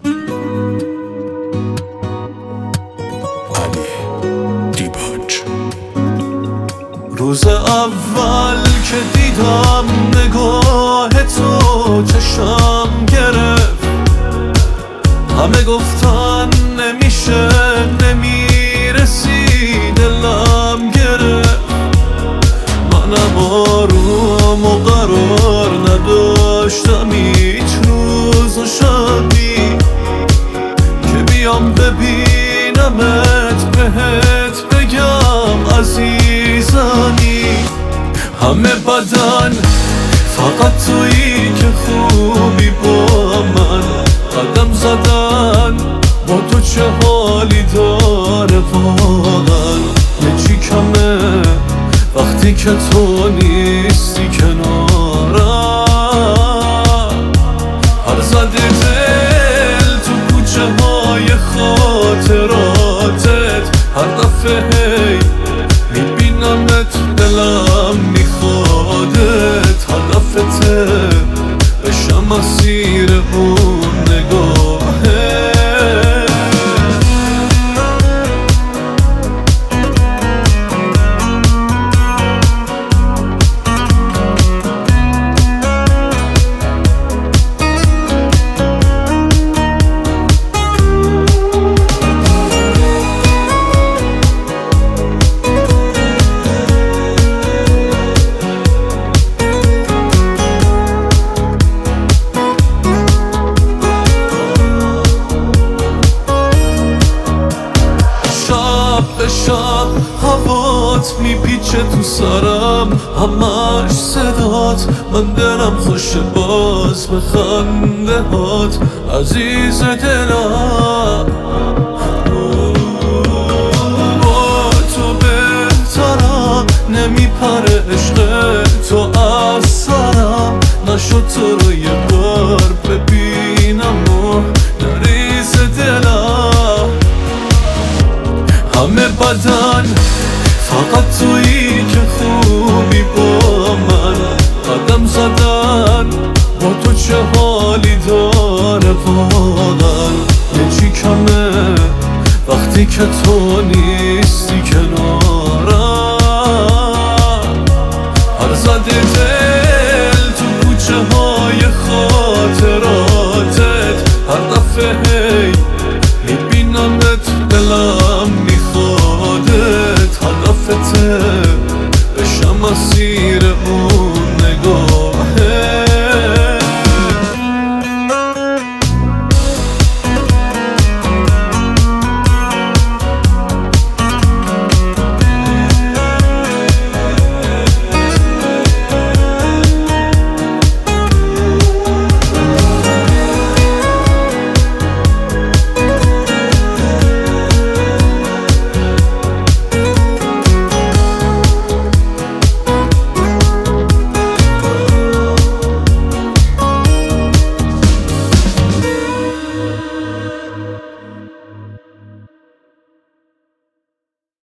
روز اول که دیدم نگاه تو چشم گرفت، همه گفتن نمیشه نمیرسی، دلم گرفت. منم آروم و قرار نداشتم هیچ روز و شبی که بیام ببینمت بهت بگم عزیزانی. همه بدن فقط تویی که خوبی با من، قدم زدن با تو چه حالی داره واقعا. یه چی کمه وقتی که تو نیستی کنارم، هر زده دل تو کوچه های خاطراتت، هر دفعه هی میبینمت دلم میخوادت، هدفته بشم اسیر اون نگاهه. شب هوات میپیچه تو سرم، همش صدات، من دلم خوشه باز به خنده هات عزیز دلم. با تو بهترم، نمیپره عشق تو از سرم، نشد تو رو یه بار ببینم و نریز دلم. همه بدن فقط تویی که خوبی با من، قدم زدن با تو چه حالی داره واقعا. یه چی کمه وقتی که تو نیستی کنارم، هر زده دل تو کوچه های خاطراتت، هر دفعه هی